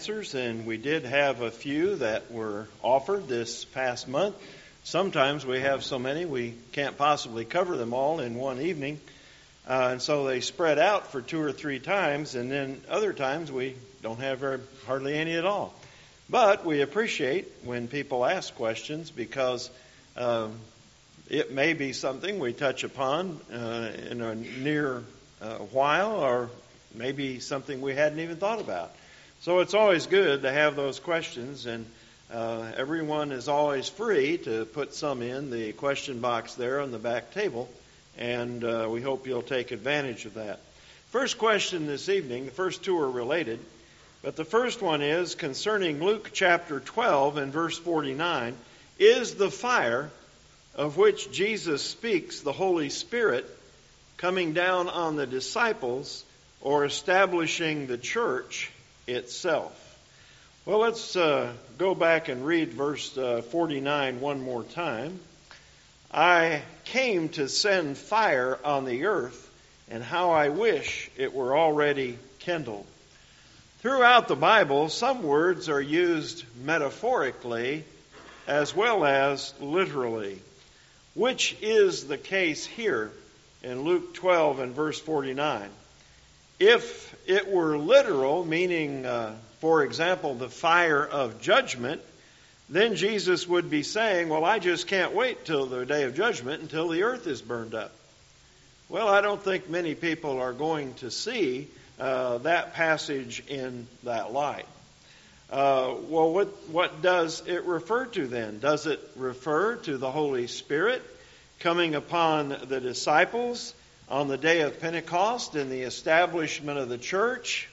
answers, and we did have a few that were offered this past month. Sometimes we have so many we can't possibly cover them all in one evening, and so they spread out for 2 or 3 times, and then other times we don't have hardly any at all. But we appreciate when people ask questions because it may be something we touch upon in a near while, or maybe something we hadn't even thought about. So it's always good to have those questions, and everyone is always free to put some in the question box there on the back table, and we hope you'll take advantage of that. First question this evening, the first two are related, but the first one is concerning Luke chapter 12 and verse 49. Is the fire of which Jesus speaks the Holy Spirit coming down on the disciples or establishing the church itself? Well, let's go back and read verse 49 one more time. I came to send fire on the earth, and how I wish it were already kindled. Throughout the Bible, some words are used metaphorically as well as literally, which is the case here in Luke 12 and verse 49. If it were literal, meaning, for example, the fire of judgment, then Jesus would be saying, well, I just can't wait till the day of judgment until the earth is burned up. Well, I don't think many people are going to see that passage in that light. Well, what does it refer to then? Does it refer to the Holy Spirit coming upon the disciples on the day of Pentecost and the establishment of the church?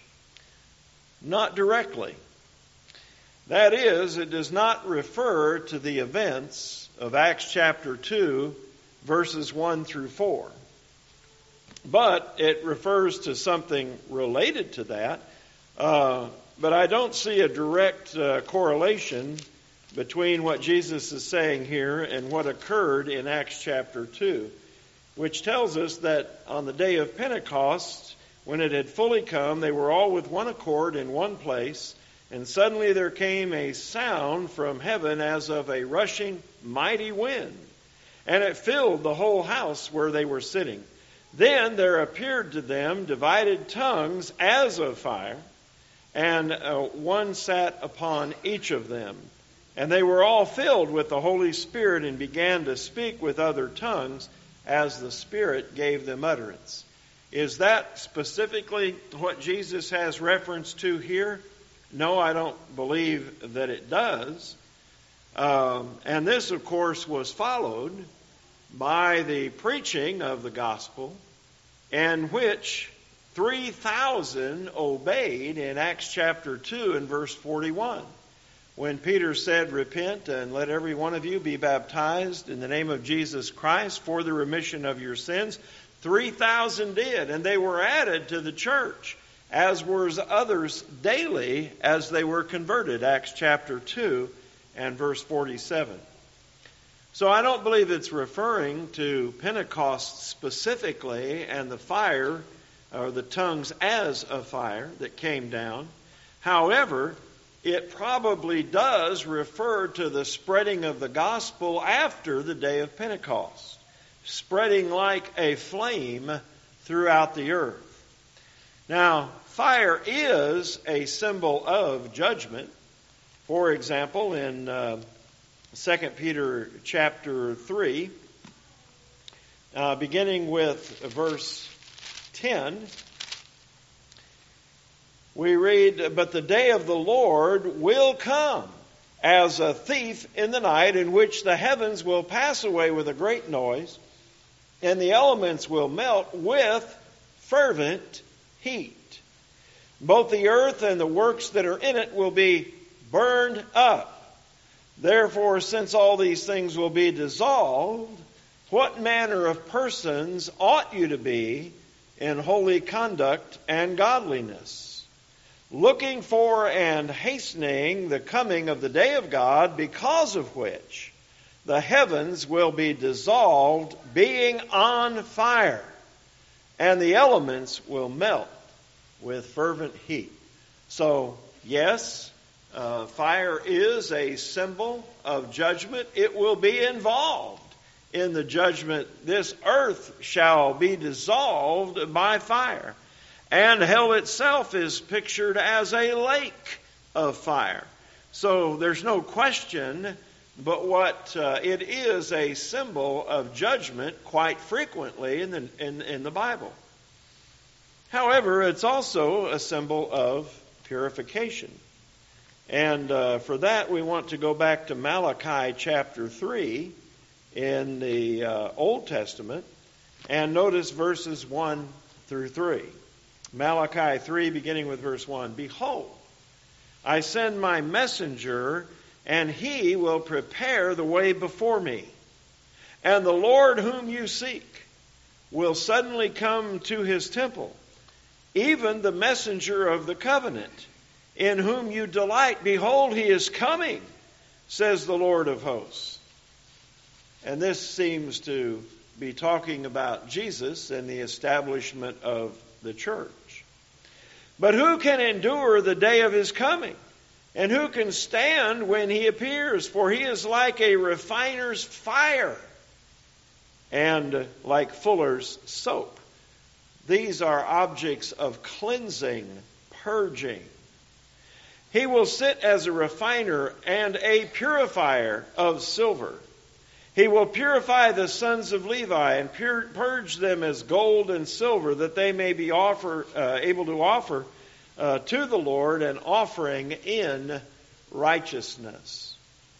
Not directly. That is, it does not refer to the events of Acts chapter 2, verses 1 through 4. But it refers to something related to that. But I don't see a direct correlation between what Jesus is saying here and what occurred in Acts chapter 2. Which tells us that on the day of Pentecost, when it had fully come, they were all with one accord in one place, and suddenly there came a sound from heaven as of a rushing mighty wind, and it filled the whole house where they were sitting. Then there appeared to them divided tongues as of fire, and one sat upon each of them. And they were all filled with the Holy Spirit and began to speak with other tongues as the Spirit gave them utterance. Is that specifically what Jesus has reference to here? No, I don't believe that it does. And this, of course, was followed by the preaching of the gospel, in which 3,000 obeyed in Acts chapter 2 and verse 41. When Peter said, repent and let every one of you be baptized in the name of Jesus Christ for the remission of your sins, 3,000 did, and they were added to the church, as were others daily as they were converted. Acts chapter 2 and verse 47. So I don't believe it's referring to Pentecost specifically and the fire, or the tongues as of fire that came down. However, it probably does refer to the spreading of the gospel after the day of Pentecost, spreading like a flame throughout the earth. Now, fire is a symbol of judgment. For example, in 2 Peter chapter 3, beginning with verse 10, we read, but the day of the Lord will come as a thief in the night, in which the heavens will pass away with a great noise, and the elements will melt with fervent heat. Both the earth and the works that are in it will be burned up. Therefore, since all these things will be dissolved, what manner of persons ought you to be in holy conduct and godliness, looking for and hastening the coming of the day of God, because of which the heavens will be dissolved, being on fire, and the elements will melt with fervent heat. So Yes, fire is a symbol of judgment. It will be involved in the judgment. This earth shall be dissolved by fire. And hell itself is pictured as a lake of fire. So there's no question but what it is a symbol of judgment quite frequently in the Bible. However, it's also a symbol of purification. And for that, we want to go back to Malachi chapter 3 in the Old Testament and notice verses 1 through 3. Malachi 3, beginning with verse 1. Behold, I send my messenger, and he will prepare the way before me. And the Lord whom you seek will suddenly come to his temple, even the messenger of the covenant, in whom you delight. Behold, he is coming, says the Lord of hosts. And this seems to be talking about Jesus and the establishment of the church. But who can endure the day of his coming? And who can stand when he appears? For he is like a refiner's fire and like fuller's soap. These are objects of cleansing, purging. He will sit as a refiner and a purifier of silver. He will purify the sons of Levi and purge them as gold and silver, that they may be able to offer to the Lord an offering in righteousness.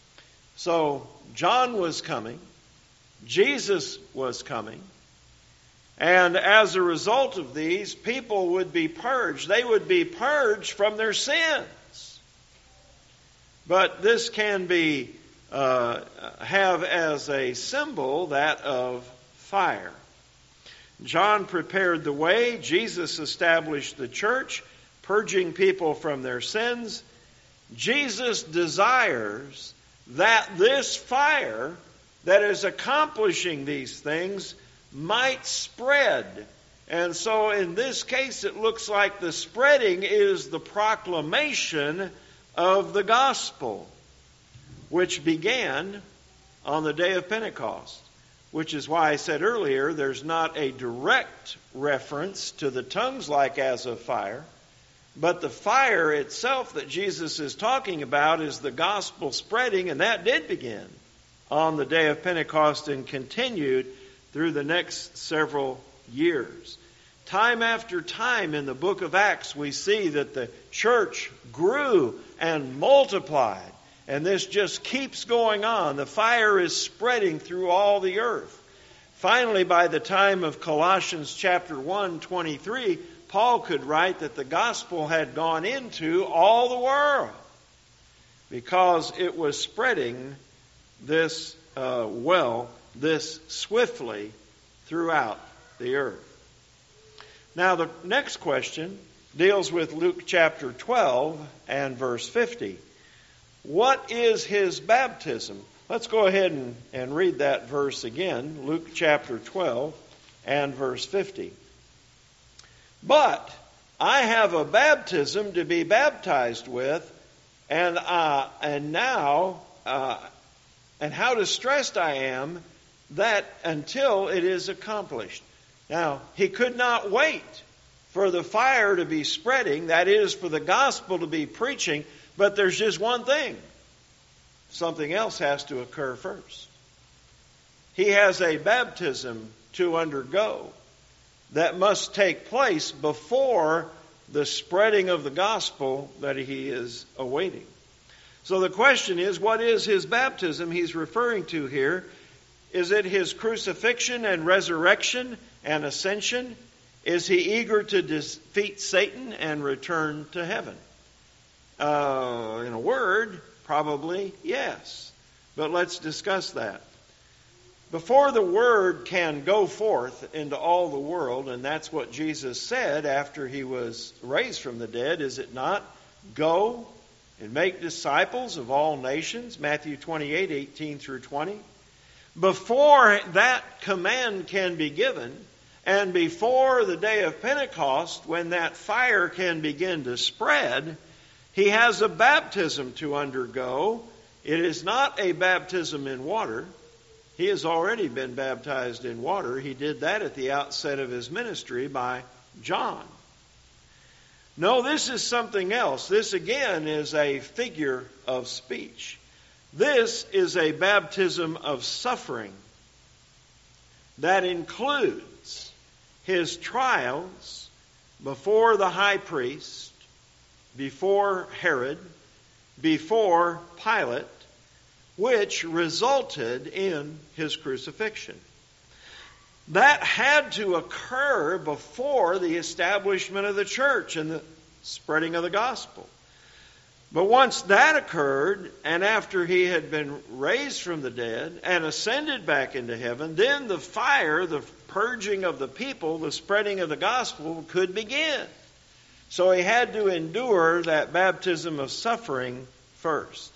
So John was coming. Jesus was coming. And as a result of these, people would be purged. They would be purged from their sins. But this can be have as a symbol that of fire. John prepared the way. Jesus established the church, purging people from their sins. Jesus desires that this fire that is accomplishing these things might spread. And so in this case, it looks like the spreading is the proclamation of the gospel, which began on the day of Pentecost, which is why I said earlier there's not a direct reference to the tongues like as of fire, but the fire itself that Jesus is talking about is the gospel spreading, and that did begin on the day of Pentecost and continued through the next several years. Time after time in the book of Acts, we see that the church grew and multiplied. And this just keeps going on. The fire is spreading through all the earth. Finally, by the time of Colossians chapter 1:23, Paul could write that the gospel had gone into all the world because it was spreading this this swiftly throughout the earth. Now, the next question deals with Luke chapter 12 and verse 50. What is his baptism? Let's go ahead and read that verse again. Luke chapter 12 and verse 50. But I have a baptism to be baptized with, and now how distressed I am that until it is accomplished. Now, he could not wait for the fire to be spreading, that is, for the gospel to be preaching. But there's just one thing. Something else has to occur first. He has a baptism to undergo that must take place before the spreading of the gospel that he is awaiting. So the question is, what is his baptism he's referring to here? Is it his crucifixion and resurrection and ascension? Is he eager to defeat Satan and return to heaven? In a word, probably yes. But let's discuss that. Before the word can go forth into all the world, and that's what Jesus said after he was raised from the dead, is it not? Go and make disciples of all nations, Matthew 28:18 through 20. Before that command can be given, and before the day of Pentecost, when that fire can begin to spread, He has a baptism to undergo. It is not a baptism in water. He has already been baptized in water. He did that at the outset of his ministry by John. No, this is something else. This again is a figure of speech. This is a baptism of suffering that includes his trials before the high priest, before Herod, before Pilate, which resulted in his crucifixion. That had to occur before the establishment of the church and the spreading of the gospel. But once that occurred, and after he had been raised from the dead and ascended back into heaven, then the fire, the purging of the people, the spreading of the gospel could begin. So he had to endure that baptism of suffering first.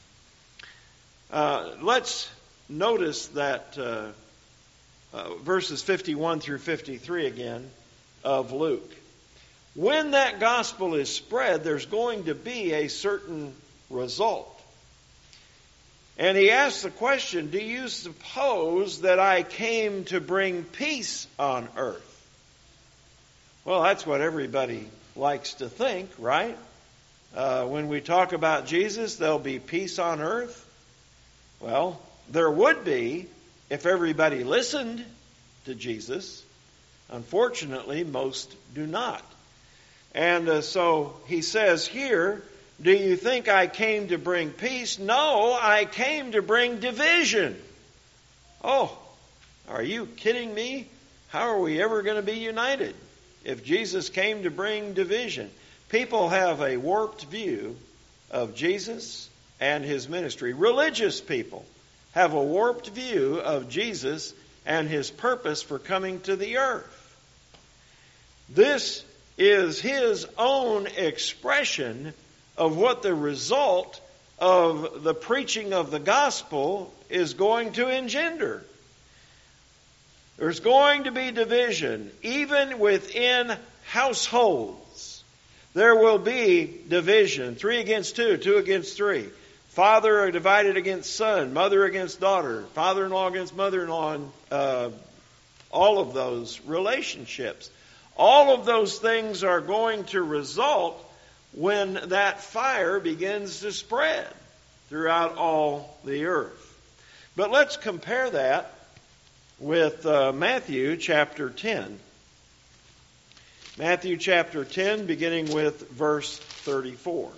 Let's notice that verses 51 through 53 again of Luke. When that gospel is spread, there's going to be a certain result. And he asks the question, do you suppose that I came to bring peace on earth? Well, that's what everybody likes to think, right? When we talk about Jesus, there'll be peace on earth. Well, there would be if everybody listened to Jesus. Unfortunately, most do not. And so he says here, do you think I came to bring peace? No, I came to bring division. Oh, are you kidding me? How are we ever going to be united if Jesus came to bring division? People have a warped view of Jesus and his ministry. Religious people have a warped view of Jesus and his purpose for coming to the earth. This is his own expression of what the result of the preaching of the gospel is going to engender. There's going to be division, even within households. There will be division, 3 against 2, 2 against 3. Father divided against son, mother against daughter, father-in-law against mother-in-law, and all of those relationships. All of those things are going to result when that fire begins to spread throughout all the earth. But let's compare that with Matthew chapter 10. Matthew chapter 10, beginning with verse 34.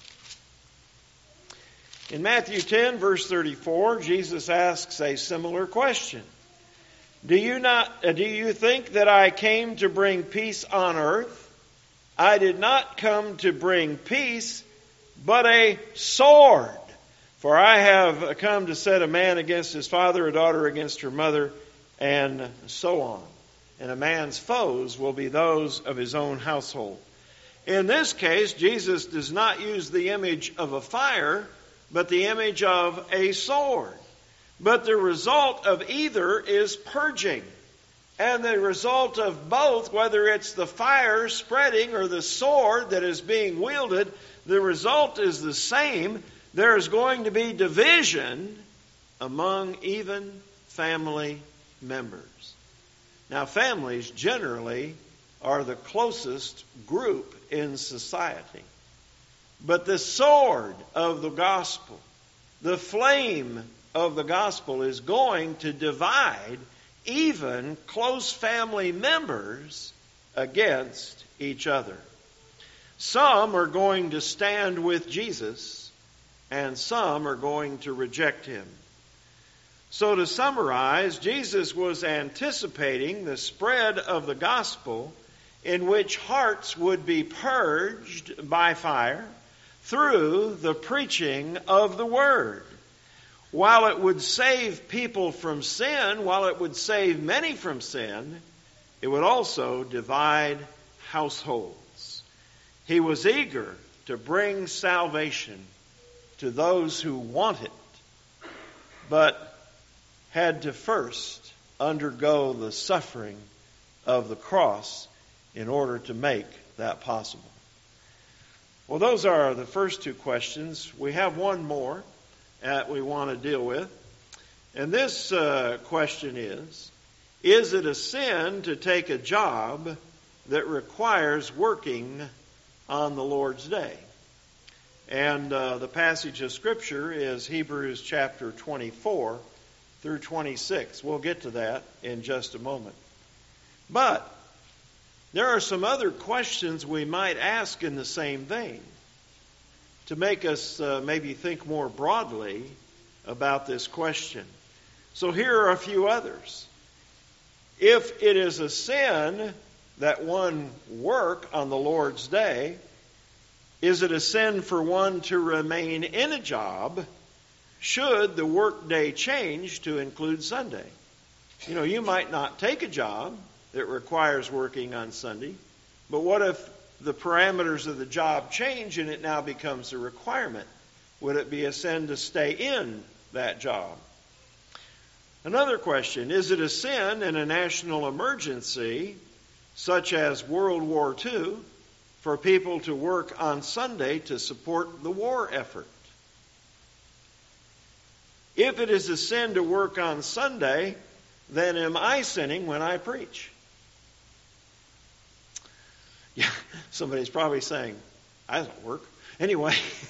In Matthew 10, verse 34, Jesus asks a similar question. Do you think that I came to bring peace on earth? I did not come to bring peace, but a sword. For I have come to set a man against his father, a daughter against her mother, and so on. And a man's foes will be those of his own household. In this case, Jesus does not use the image of a fire, but the image of a sword. But the result of either is purging. And the result of both, whether it's the fire spreading or the sword that is being wielded, the result is the same. There is going to be division among even family members. Now, families generally are the closest group in society. But the sword of the gospel, the flame of the gospel, is going to divide even close family members against each other. Some are going to stand with Jesus, and some are going to reject him. So to summarize, Jesus was anticipating the spread of the gospel in which hearts would be purged by fire through the preaching of the word. While it would save people from sin, while it would save many from sin, it would also divide households. He was eager to bring salvation to those who want it, but had to first undergo the suffering of the cross in order to make that possible. Well, those are the first two questions. We have one more that we want to deal with. And this question is it a sin to take a job that requires working on the Lord's day? And the passage of Scripture is Hebrews chapter 24 through 26. We'll get to that in just a moment. But there are some other questions we might ask in the same vein to make us maybe think more broadly about this question. So here are a few others. If it is a sin that one work on the Lord's day, is it a sin for one to remain in a job should the work day change to include Sunday? You know, you might not take a job that requires working on Sunday, but what if the parameters of the job change and it now becomes a requirement? Would it be a sin to stay in that job? Another question, is it a sin in a national emergency, such as World War II, for people to work on Sunday to support the war effort? If it is a sin to work on Sunday, then am I sinning when I preach? Yeah, somebody's probably saying, I don't work. Anyway,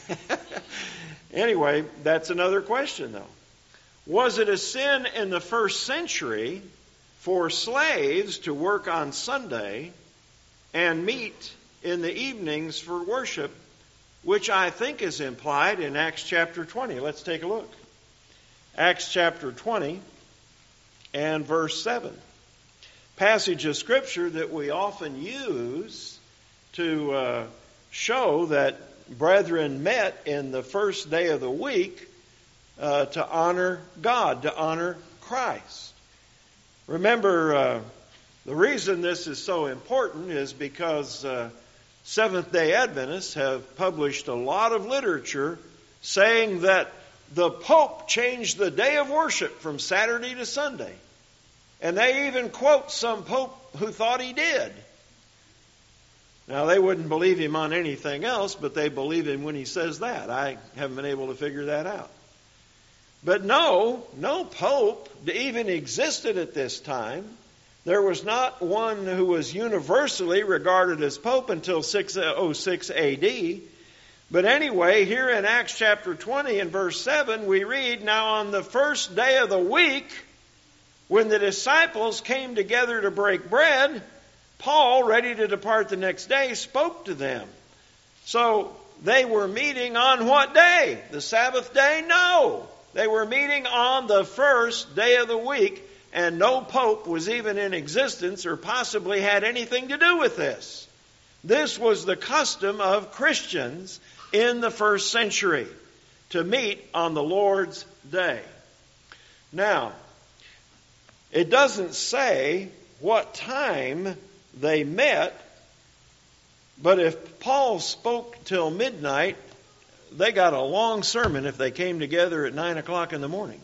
that's another question though. Was it a sin in the first century for slaves to work on Sunday and meet in the evenings for worship, which I think is implied in Acts chapter 20? Let's take a look. Acts chapter 20 and verse 7. Passage of Scripture that we often use to show that brethren met in the first day of the week to honor God, to honor Christ. Remember, the reason this is so important is because Seventh-day Adventists have published a lot of literature saying that the Pope changed the day of worship from Saturday to Sunday. And they even quote some Pope who thought he did. Now, they wouldn't believe him on anything else, but they believe him when he says that. I haven't been able to figure that out. But no Pope even existed at this time. There was not one who was universally regarded as Pope until 606 A.D. But anyway, here in Acts chapter 20 and verse 7, we read, "Now on the first day of the week, when the disciples came together to break bread, Paul, ready to depart the next day, spoke to them." So they were meeting on what day? The Sabbath day? No. They were meeting on the first day of the week, and no Pope was even in existence or possibly had anything to do with this. This was the custom of Christians in the first century, to meet on the Lord's day. Now, it doesn't say what time they met, but if Paul spoke till midnight, they got a long sermon if they came together at 9 o'clock in the morning.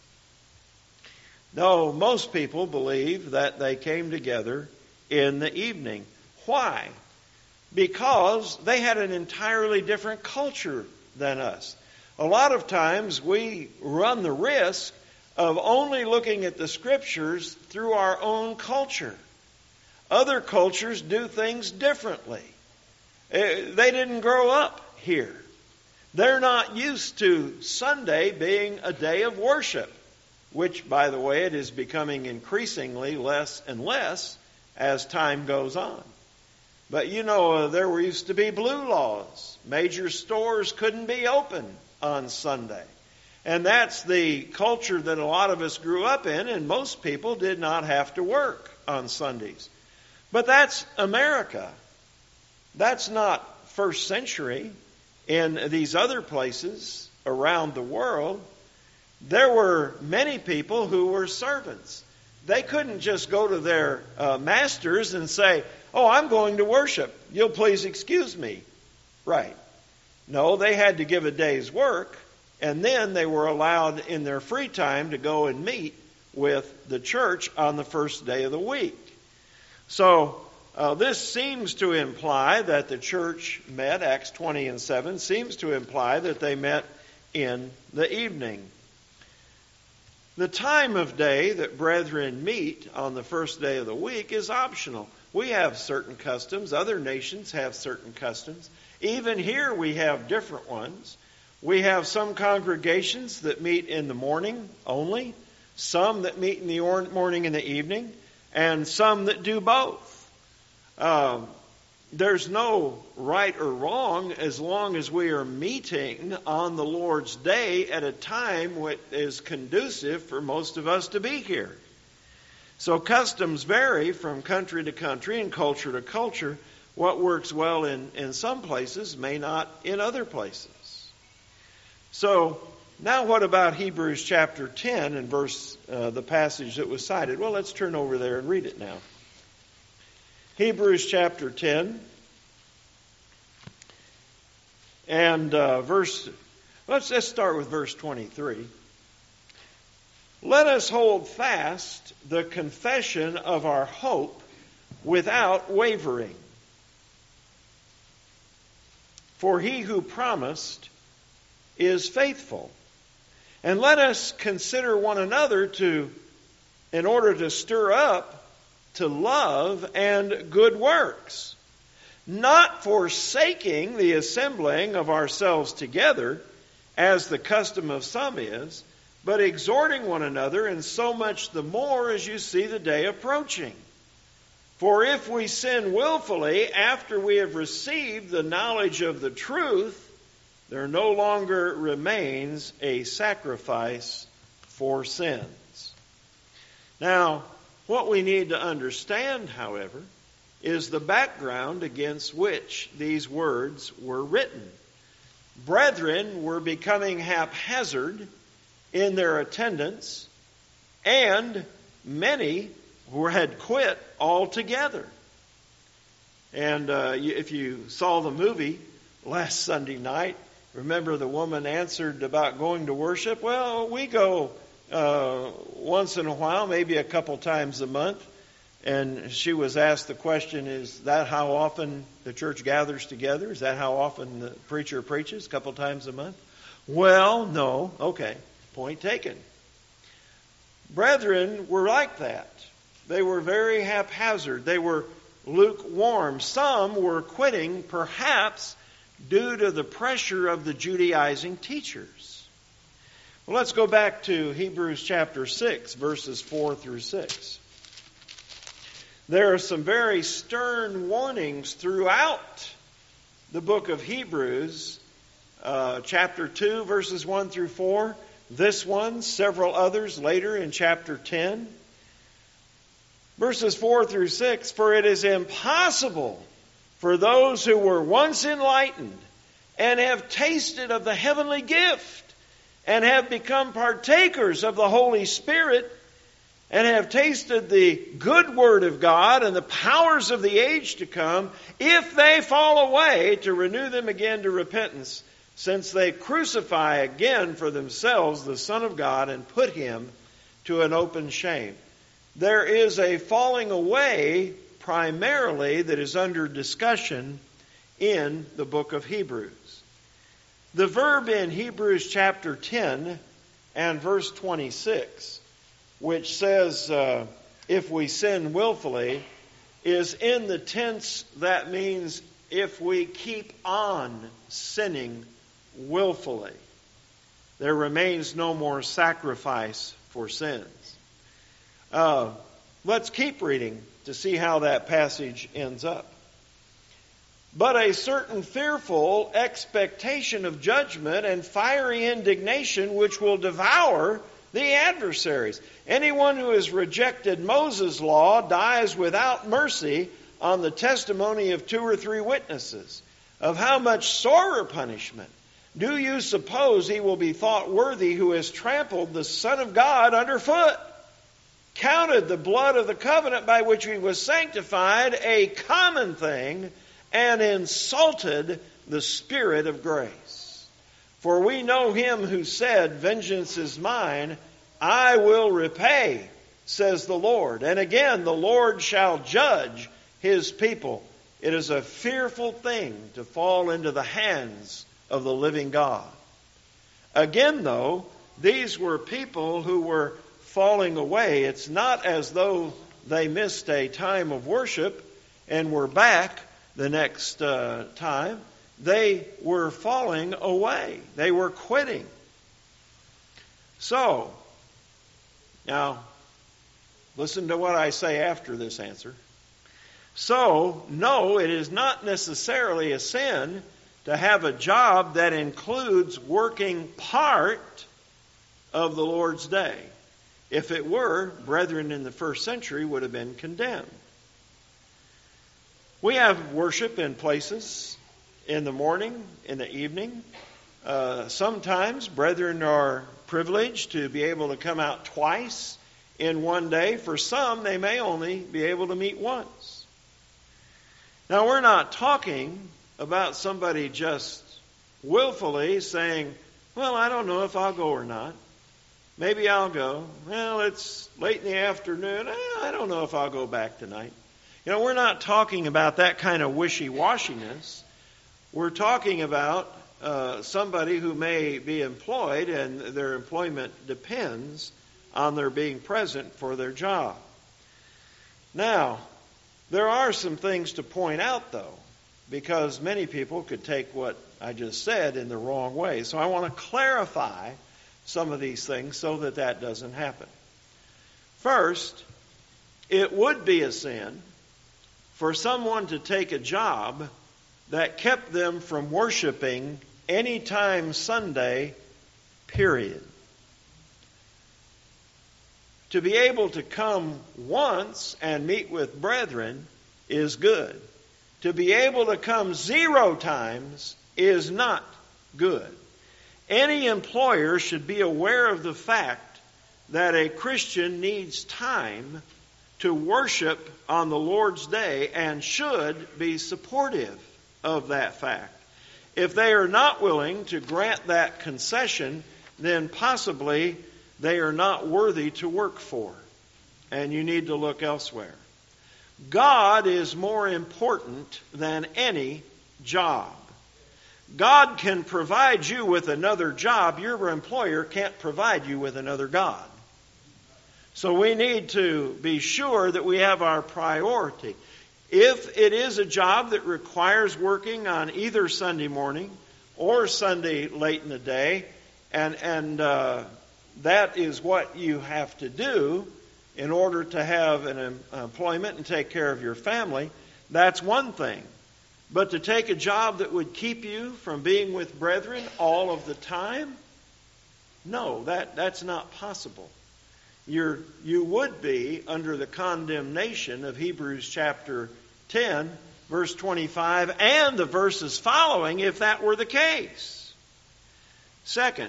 No, most people believe that they came together in the evening. Why? Because they had an entirely different culture than us. A lot of times we run the risk of only looking at the Scriptures through our own culture. Other cultures do things differently. They didn't grow up here. They're not used to Sunday being a day of worship, which, by the way, it is becoming increasingly less and less as time goes on. But you know, there used to be blue laws. Major stores couldn't be open on Sunday. And that's the culture that a lot of us grew up in, and most people did not have to work on Sundays. But that's America. That's not first century. In these other places around the world, there were many people who were servants. They couldn't just go to their masters and say, "Oh, I'm going to worship. You'll please excuse me." Right. No, they had to give a day's work, and then they were allowed in their free time to go and meet with the church on the first day of the week. So This seems to imply that the church met, Acts 20 and 7, seems to imply that they met in the evening. The time of day that brethren meet on the first day of the week is optional. We have certain customs. Other nations have certain customs. Even here we have different ones. We have some congregations that meet in the morning only, some that meet in the morning and the evening, and some that do both. There's no right or wrong as long as we are meeting on the Lord's day at a time which is conducive for most of us to be here. So customs vary from country to country and culture to culture. What works well in some places may not in other places. So now what about Hebrews chapter 10 and the passage that was cited? Well, let's turn over there and read it now. Hebrews chapter 10 and let's start with verse 23. Let us hold fast the confession of our hope without wavering. For he who promised is faithful. And let us consider one another in order to stir up to love and good works, not forsaking the assembling of ourselves together, as the custom of some is, but exhorting one another, and so much the more as you see the day approaching. For if we sin willfully after we have received the knowledge of the truth, there no longer remains a sacrifice for sins. Now, what we need to understand, however, is the background against which these words were written. Brethren were becoming haphazard in their attendance, and many had quit altogether. And if you saw the movie last Sunday night, remember the woman answered about going to worship? Well, we go once in a while, maybe a couple times a month. And she was asked the question, is that how often the church gathers together? Is that how often the preacher preaches? A couple times a month? Well, no. Okay. Point taken. Brethren were like that. They were very haphazard. They were lukewarm. Some were quitting, perhaps due to the pressure of the Judaizing teachers. Well, let's go back to Hebrews chapter 6, verses 4 through 6. There are some very stern warnings throughout the book of Hebrews, chapter 2, verses 1 through 4. This one, several others later in chapter 10. Verses 4 through 6, for it is impossible for those who were once enlightened and have tasted of the heavenly gift and have become partakers of the Holy Spirit and have tasted the good word of God and the powers of the age to come, if they fall away, to renew them again to repentance, since they crucify again for themselves the Son of God and put him to an open shame. There is a falling away primarily that is under discussion in the book of Hebrews. The verb in Hebrews chapter 10 and verse 26, which says, if we sin willfully, is in the tense that means if we keep on sinning willfully. There remains no more sacrifice for sins. Let's keep reading to see how that passage ends up. But a certain fearful expectation of judgment and fiery indignation which will devour the adversaries. Anyone who has rejected Moses' law dies without mercy on the testimony of 2 or 3 witnesses. Of how much sorer punishment do you suppose he will be thought worthy who has trampled the Son of God underfoot, counted the blood of the covenant by which he was sanctified a common thing, and insulted the Spirit of grace? For we know him who said, vengeance is mine, I will repay, says the Lord. And again, the Lord shall judge. His people. It is a fearful thing to fall into the hands of the living God. Again, though, these were people who were falling away. It's not as though they missed a time of worship and were back the next time. They were falling away. They were quitting. So, now, listen to what I say after this answer. So, no, it is not necessarily a sin to have a job that includes working part of the Lord's day. If it were, brethren in the first century would have been condemned. We have worship in places in the morning, in the evening. Sometimes brethren are privileged to be able to come out twice in one day. For some, they may only be able to meet once. Now, we're not talking about somebody just willfully saying, well, I don't know if I'll go or not. Maybe I'll go. Well, it's late in the afternoon. I don't know if I'll go back tonight. We're not talking about that kind of wishy-washiness. We're talking about somebody who may be employed and their employment depends on their being present for their job. Now, there are some things to point out, though, because many people could take what I just said in the wrong way. So I want to clarify some of these things so that that doesn't happen. First, it would be a sin for someone to take a job that kept them from worshiping anytime Sunday, period. To be able to come once and meet with brethren is good. To be able to come 0 times is not good. Any employer should be aware of the fact that a Christian needs time to worship on the Lord's day and should be supportive of that fact. If they are not willing to grant that concession, then possibly they are not worthy to work for, and you need to look elsewhere. God is more important than any job. God can provide you with another job. Your employer can't provide you with another God. So we need to be sure that we have our priority. If it is a job that requires working on either Sunday morning or Sunday late in the day, and that is what you have to do in order to have an employment and take care of your family, that's one thing. But to take a job that would keep you from being with brethren all of the time, no, that's not possible. You would be under the condemnation of Hebrews chapter 10, verse 25, and the verses following if that were the case. Second,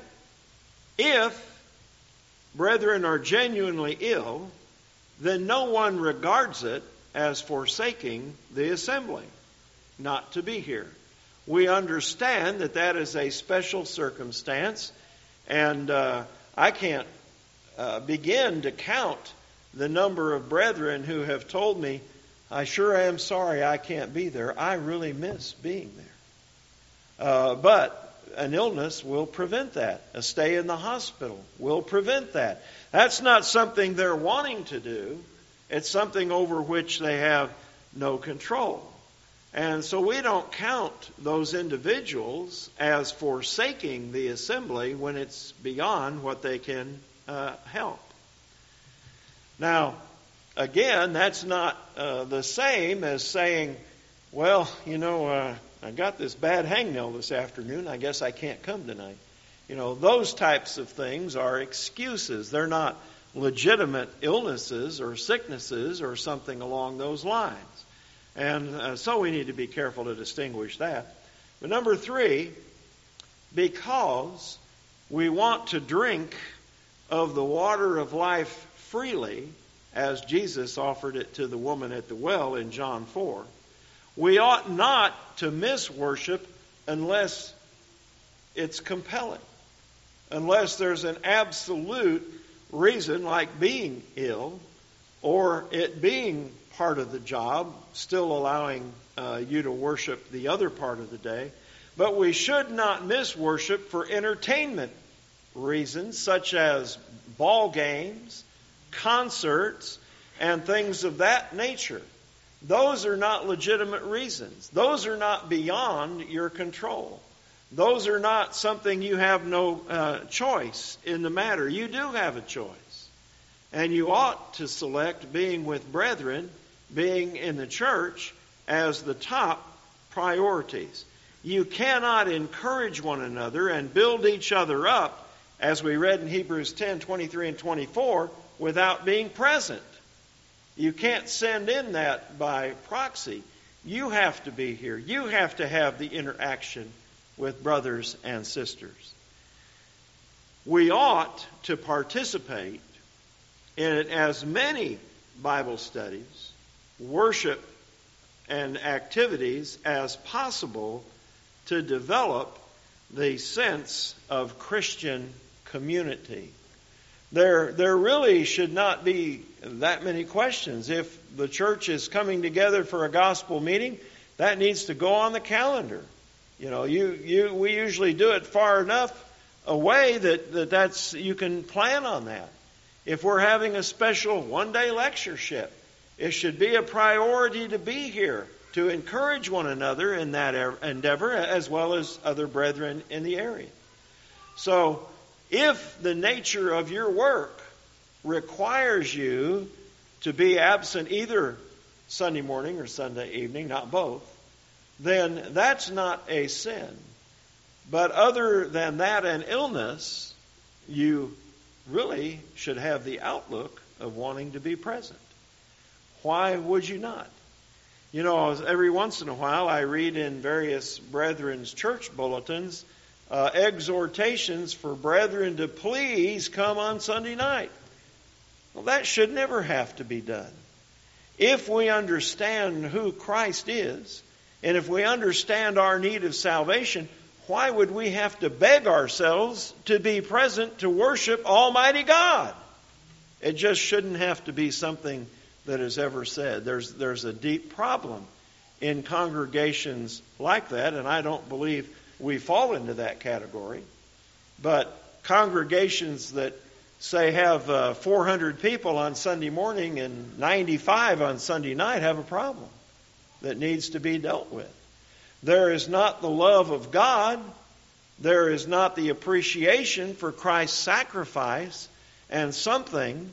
if brethren are genuinely ill, then no one regards it as forsaking the assembly, not to be here. We understand that that is a special circumstance, and I can't begin to count the number of brethren who have told me, I sure am sorry I can't be there. I really miss being there. But an illness will prevent that. A stay in the hospital will prevent that. That's not something they're wanting to do. It's something over which they have no control. And so we don't count those individuals as forsaking the assembly when it's beyond what they can help. Now, again, that's not the same as saying, well, I got this bad hangnail this afternoon. I guess I can't come tonight. Those types of things are excuses. They're not legitimate illnesses or sicknesses or something along those lines. And so we need to be careful to distinguish that. But number 3, because we want to drink of the water of life freely, as Jesus offered it to the woman at the well in John 4, we ought not to miss worship unless it's compelling, unless there's an absolute reason like being ill or it being part of the job, still allowing you to worship the other part of the day. But we should not miss worship for entertainment reasons, such as ball games, concerts, and things of that nature. Those are not legitimate reasons. Those are not beyond your control. Those are not something you have no choice in the matter. You do have a choice. And you ought to select being with brethren, being in the church, as the top priorities. You cannot encourage one another and build each other up, as we read in Hebrews 10:23 and 24, without being present. You can't send in that by proxy. You have to be here. You have to have the interaction with brothers and sisters. We ought to participate in as many Bible studies, worship, and activities as possible to develop the sense of Christian community. There really should not be that many questions. If the church is coming together for a gospel meeting, that needs to go on the calendar. You know, we usually do it far enough away that you can plan on that. If we're having a special one-day lectureship, it should be a priority to be here, to encourage one another in that endeavor, as well as other brethren in the area. So, if the nature of your work requires you to be absent either Sunday morning or Sunday evening, not both, then that's not a sin. But other than that and illness, you really should have the outlook of wanting to be present. Why would you not? You know, every once in a while I read in various brethren's church bulletins exhortations for brethren to please come on Sunday night. Well, that should never have to be done. If we understand who Christ is, and if we understand our need of salvation, why would we have to beg ourselves to be present to worship Almighty God? It just shouldn't have to be something that is ever said. There's a deep problem in congregations like that, and I don't believe we fall into that category. But congregations that, say, have 400 people on Sunday morning and 95 on Sunday night have a problem that needs to be dealt with. There is not the love of God. There is not the appreciation for Christ's sacrifice. And something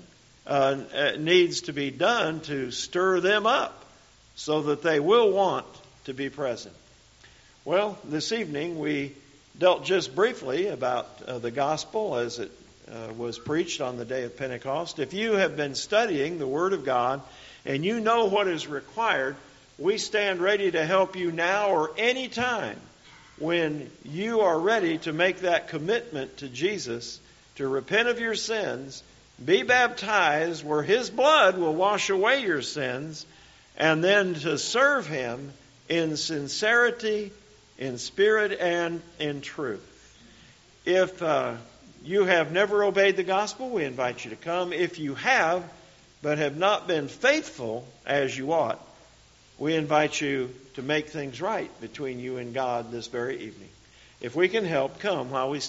needs to be done to stir them up so that they will want to be present. Well, this evening we dealt just briefly about the gospel as it was preached on the day of Pentecost. If you have been studying the Word of God and you know what is required, we stand ready to help you now or any time when you are ready to make that commitment to Jesus, to repent of your sins, be baptized where His blood will wash away your sins, and then to serve Him in sincerity, in spirit, and in truth. If you have never obeyed the gospel, we invite you to come. If you have, but have not been faithful as you ought, we invite you to make things right between you and God this very evening. If we can help, come while we stand.